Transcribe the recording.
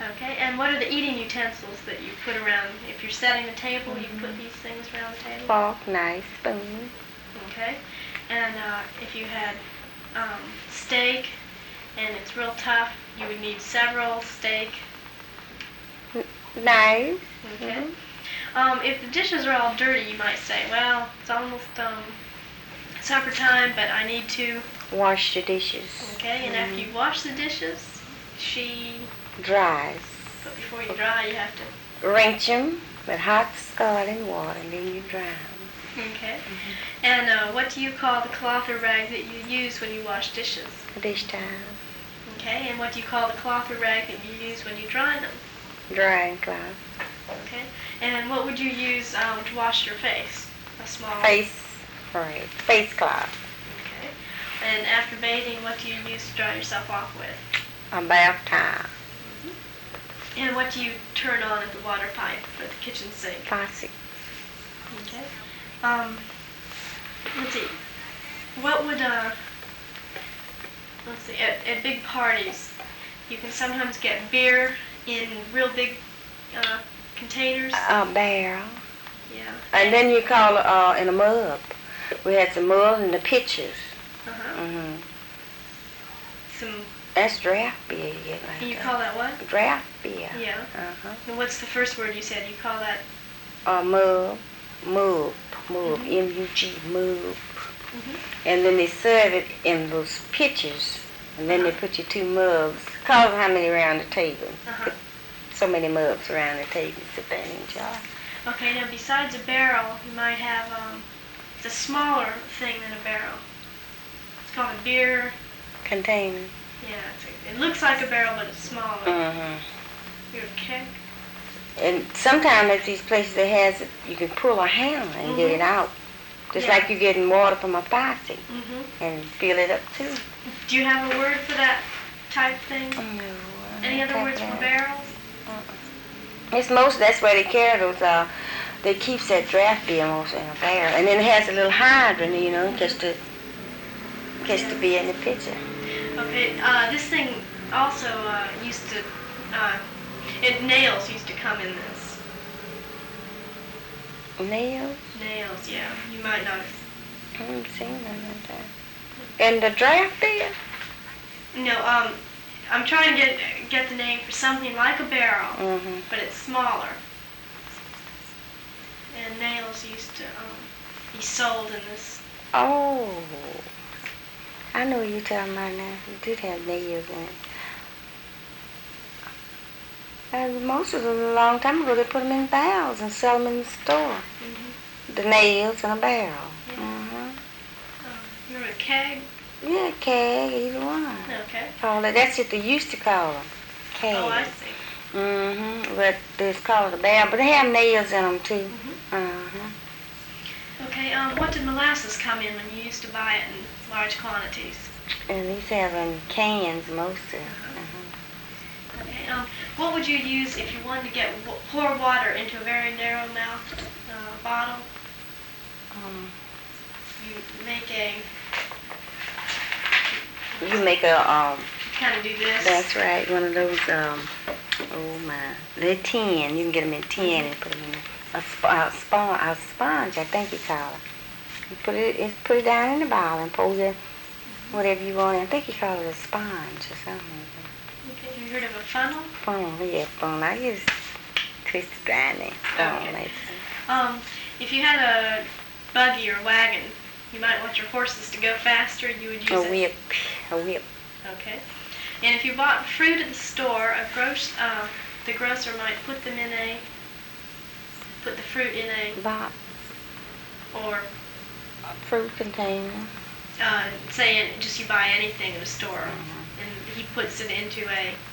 Okay, and what are the eating utensils that you put around? If you're setting the table, you put these things around the table? Fork, knife, spoon. Okay, and if you had steak and it's real tough, you would need several steak. Knife. Okay. If the dishes are all dirty, you might say, well, it's almost supper time, but I need to Wash the dishes. Okay, and after you wash the dishes, she Dries. But before you dry, you have to Rinse them with hot scalding water, and then you dry them. Okay. And what do you call the cloth or rag that you use when you wash dishes? A dish towel. Okay, and what do you call the cloth or rag that you use when you dry them? Drying cloth. Okay, and what would you use to wash your face? A small face, right? Face cloth. Okay, and after bathing, what do you use to dry yourself off with? A bath towel. And what do you turn on at the water pipe for the kitchen sink? Faucet. Okay. Let's see. What would let's see. At big parties, you can sometimes get beer in real big containers. A barrel. Yeah. And then you call it in a mug. We had some mug and the pitchers. Some. That's draft beer you get like You that. call that what? Draft beer. Yeah. And what's the first word you said? You call that? Mug. Mug. M-U-G. Mug. And then they serve it in those pitchers. And then they put you 2 mugs. Call them how many around the table. Put so many mugs around the table. Sit there and enjoy. Okay, now besides a barrel, you might have it's a smaller thing than a barrel. It's called a beer container. Yeah, it looks like a barrel, but it's smaller. You're a keg. And sometimes at these places that has it, you can pull a handle and get it out. Just like you're getting water from a faucet and fill it up too. Do you have a word for that type thing? No. Any other words for barrels? It's that's where they carry those, they keep that draft beer most in a barrel. And then it has a little hydrant, you know, just to be in the pitcher. Okay, this thing also used to, nails used to come in this. Nails? Nails, yeah. You might not have. I haven't seen none of that. And the draft beer? No, I'm trying to get the name for something like a barrel, but it's smaller. And nails used to be sold in this. Oh, I know what you're talking about now. You did have nails in it. And most of them, a long time ago, they put them in barrels and sell them in the store. The nails in a barrel. Yeah. You're a keg? Yeah, keg, either one. Okay. That's what they used to call them. Keg. Oh, I see. But it's called a barrel, but they have nails in them too. Okay, what did molasses come in when you used to buy it in large quantities? And these have in cans mostly. Okay, what would you use if you wanted to pour water into a very narrow-mouthed bottle? You make a... You make a... kind of do this. That's right, one of those, oh my, they're tin. You can get them in tin and put them in a sponge, I think you call it. You put it down in the bottle and pour whatever you want. I think you call it a sponge or something. Okay, have you heard of a funnel? Funnel, yeah, funnel. I use twisted grinding. Okay. If you had a buggy or wagon, you might want your horses to go faster, you would use a whip. Okay. And if you bought fruit at the store, the grocer might put the fruit in a box or a fruit container. Say just you buy anything at a store, and he puts it into a